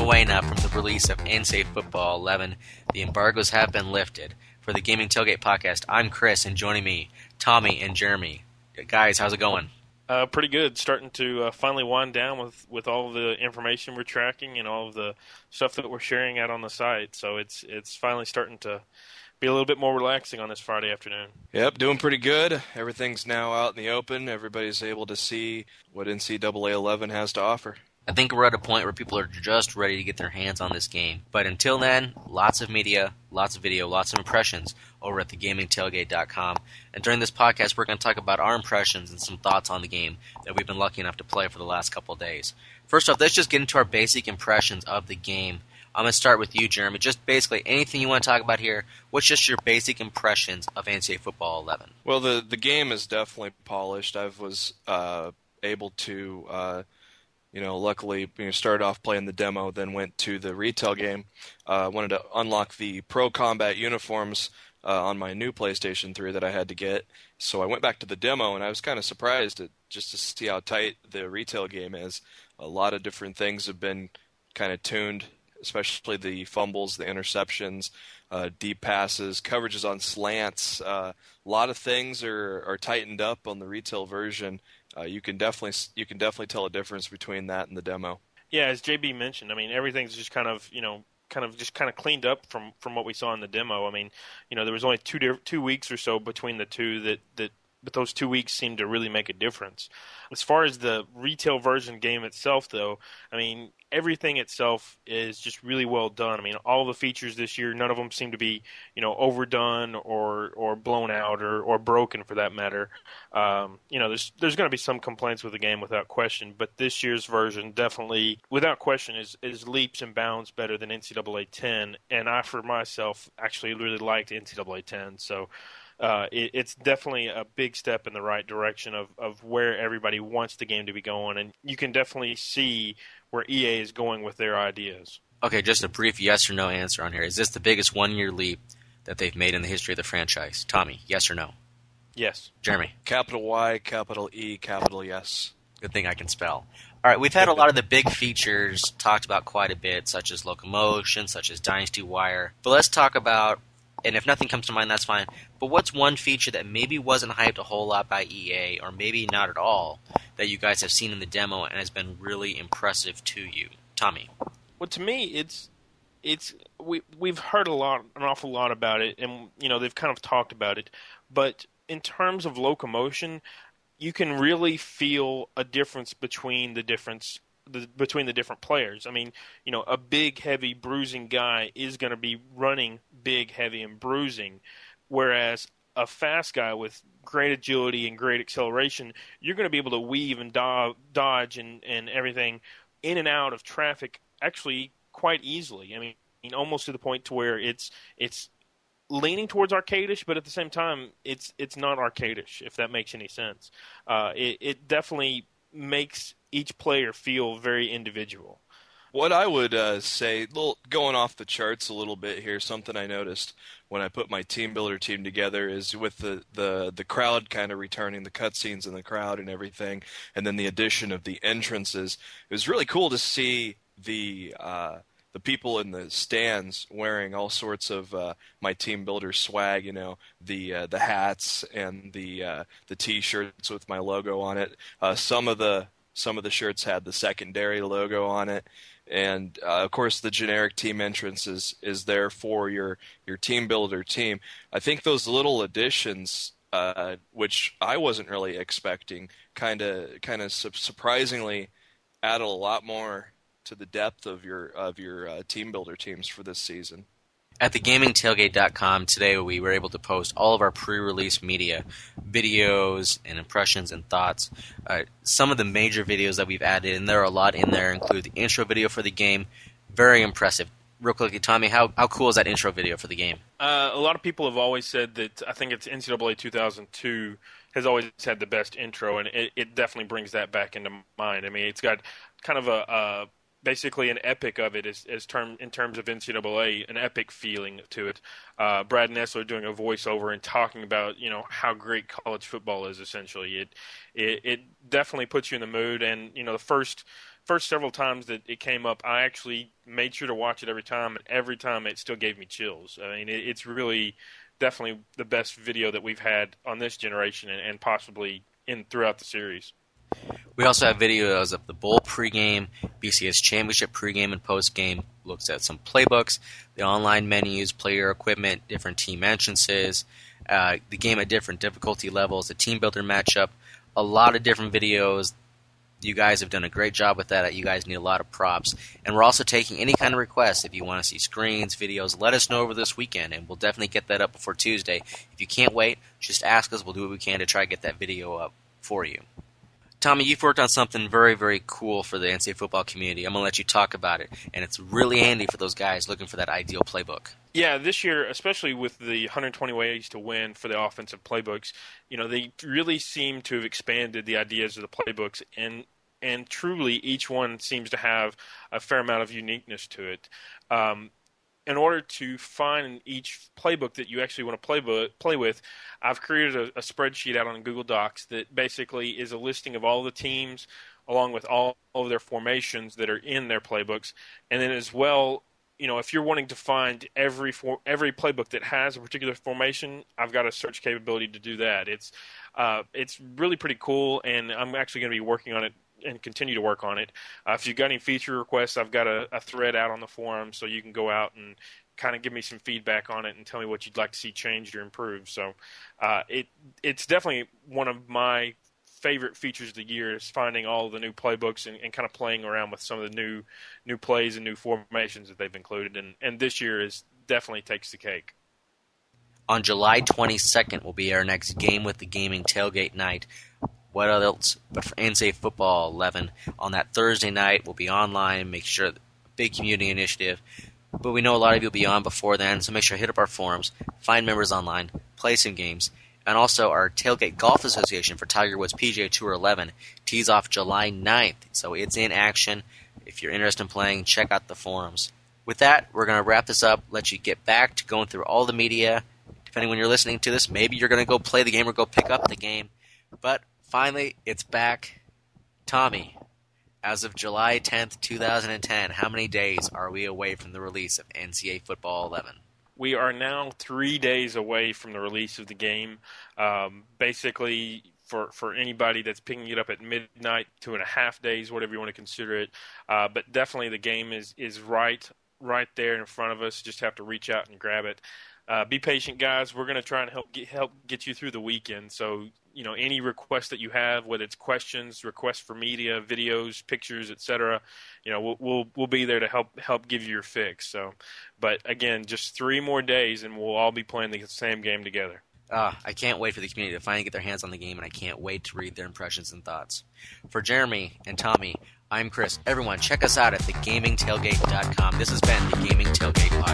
away now from the release of NCAA Football 11. The embargoes have been lifted. For the Gaming Tailgate Podcast, I'm Chris, and joining me, Tommy and Jeremy. Guys, how's it going? Pretty good. Starting to finally wind down with all of the information we're tracking and all of the stuff that we're sharing out on the site. So it's finally starting to be a little bit more relaxing on this Friday afternoon. Yep, doing pretty good. Everything's now out in the open. Everybody's able to see what NCAA 11 has to offer. I think we're at a point where people are just ready to get their hands on this game. But until then, lots of media, lots of video, lots of impressions over at thegamingtailgate.com. And during this podcast, we're going to talk about our impressions and some thoughts on the game that we've been lucky enough to play for the last couple of days. First off, let's just get into our basic impressions of the game. I'm going to start with you, Jeremy. Just basically anything you want to talk about here. What's just your basic impressions of NCAA Football 11? Well, the game is definitely polished. I was able to... luckily, started off playing the demo, then went to the retail game. Wanted to unlock the Pro Combat uniforms on my new PlayStation 3 that I had to get. So I went back to the demo, and I was kind of surprised just to see how tight the retail game is. A lot of different things have been kind of tuned, especially the fumbles, the interceptions, deep passes, coverages on slants. A lot of things are tightened up on the retail version. You can definitely tell a difference between that and the demo. Yeah, as JB mentioned, I mean, everything's just kind of cleaned up from what we saw in the demo. I mean, there was only 2 weeks or so between the two but those 2 weeks seemed to really make a difference. As far as the retail version game itself, though, I mean, everything itself is just really well done. I mean, all the features this year, none of them seem to be, overdone or blown out or broken for that matter. There's going to be some complaints with the game without question, but this year's version definitely, without question, is leaps and bounds better than NCAA 10. And I, for myself, actually really liked NCAA 10. So, it's definitely a big step in the right direction of where everybody wants the game to be going, and you can definitely see where EA is going with their ideas. Okay, just a brief yes or no answer on here. Is this the biggest one-year leap that they've made in the history of the franchise? Tommy, yes or no? Yes. Jeremy? Capital Y, capital E, capital yes. Good thing I can spell. All right, we've had a lot of the big features talked about quite a bit, such as Locomotion, such as Dynasty Wire. But let's talk about, and if nothing comes to mind, that's fine, but what's one feature that maybe wasn't hyped a whole lot by EA, or maybe not at all, that you guys have seen in the demo and has been really impressive to you? Tommy? Well, to me, we've heard an awful lot about it, and they've kind of talked about it. But in terms of Locomotion, you can really feel a difference between the different players. I mean, a big, heavy, bruising guy is going to be running big, heavy, and bruising, whereas a fast guy with great agility and great acceleration, you're going to be able to weave and dodge and everything in and out of traffic actually quite easily. I mean, almost to the point to where it's leaning towards arcadish, but at the same time, it's not arcadish, if that makes any sense. It definitely makes each player feel very individual. What I would say, going off the charts a little bit here, something I noticed when I put my team builder team together is with the crowd kind of returning, the cutscenes in the crowd and everything, and then the addition of the entrances. It was really cool to see the people in the stands wearing all sorts of my team builder swag, the hats and the T-shirts with my logo on it. Some of the shirts had the secondary logo on it. And, of course, the generic team entrance is there for your team builder team. I think those little additions, which I wasn't really expecting, kind of surprisingly added a lot more to the depth of your team builder teams for this season. At thegamingtailgate.com today, we were able to post all of our pre-release media, videos and impressions and thoughts. Some of the major videos that we've added, and there are a lot in there, include the intro video for the game. Very impressive. Real quickly, Tommy, how cool is that intro video for the game? A lot of people have always said that, I think it's NCAA 2002 has always had the best intro, and it definitely brings that back into mind. I mean, it's got kind of basically an epic of it in terms of NCAA, an epic feeling to it. Brad Nessler doing a voiceover and talking about how great college football is. Essentially, it definitely puts you in the mood. And the first first several times that it came up, I actually made sure to watch it every time, and every time it still gave me chills. I mean, it's really definitely the best video that we've had on this generation, and possibly throughout the series. We also have videos of the Bowl pregame, BCS Championship pregame and postgame, looks at some playbooks, the online menus, player equipment, different team entrances, the game at different difficulty levels, the team builder matchup, a lot of different videos. You guys have done a great job with that. You guys need a lot of props. And we're also taking any kind of requests. If you want to see screens, videos, let us know over this weekend, and we'll definitely get that up before Tuesday. If you can't wait, just ask us. We'll do what we can to try to get that video up for you. Tommy, you've worked on something very, very cool for the NCAA football community. I'm going to let you talk about it, and it's really handy for those guys looking for that ideal playbook. Yeah, this year, especially with the 120 ways to win for the offensive playbooks, they really seem to have expanded the ideas of the playbooks, and truly each one seems to have a fair amount of uniqueness to it. In order to find each playbook that you actually want to play with, I've created a spreadsheet out on Google Docs that basically is a listing of all the teams along with all of their formations that are in their playbooks. And then as well, if you're wanting to find every playbook that has a particular formation, I've got a search capability to do that. It's really pretty cool, and I'm actually going to be working on it and continue to work on it. If you've got any feature requests, I've got a thread out on the forum, so you can go out and kind of give me some feedback on it and tell me what you'd like to see changed or improved. So it's definitely one of my favorite features of the year is finding all the new playbooks and kind of playing around with some of the new plays and new formations that they've included. And this year definitely takes the cake. On July 22nd will be our next Game with the Gaming tailgate night. What else but for NCAA Football 11 on that Thursday night? We'll be online, make sure, big community initiative. But we know a lot of you will be on before then, so make sure to hit up our forums, find members online, play some games. And also our Tailgate Golf Association for Tiger Woods PGA Tour 11 tees off July 9th. So it's in action. If you're interested in playing, check out the forums. With that, we're going to wrap this up, let you get back to going through all the media. Depending when you're listening to this, maybe you're going to go play the game or go pick up the game. But finally, it's back. Tommy, as of July 10th, 2010, how many days are we away from the release of NCAA Football 11? We are now 3 days away from the release of the game. Basically, for anybody that's picking it up at midnight, 2.5 days, whatever you want to consider it. But definitely the game is right there in front of us. Just have to reach out and grab it. Be patient, guys. We're going to try and help get you through the weekend. So, any requests that you have, whether it's questions, requests for media, videos, pictures, etc., we'll be there to help give you your fix. So, but again, just 3 more days, and we'll all be playing the same game together. I can't wait for the community to finally get their hands on the game, and I can't wait to read their impressions and thoughts. For Jeremy and Tommy, I'm Chris. Everyone, check us out at thegamingtailgate.com. This has been the Gaming Tailgate Podcast.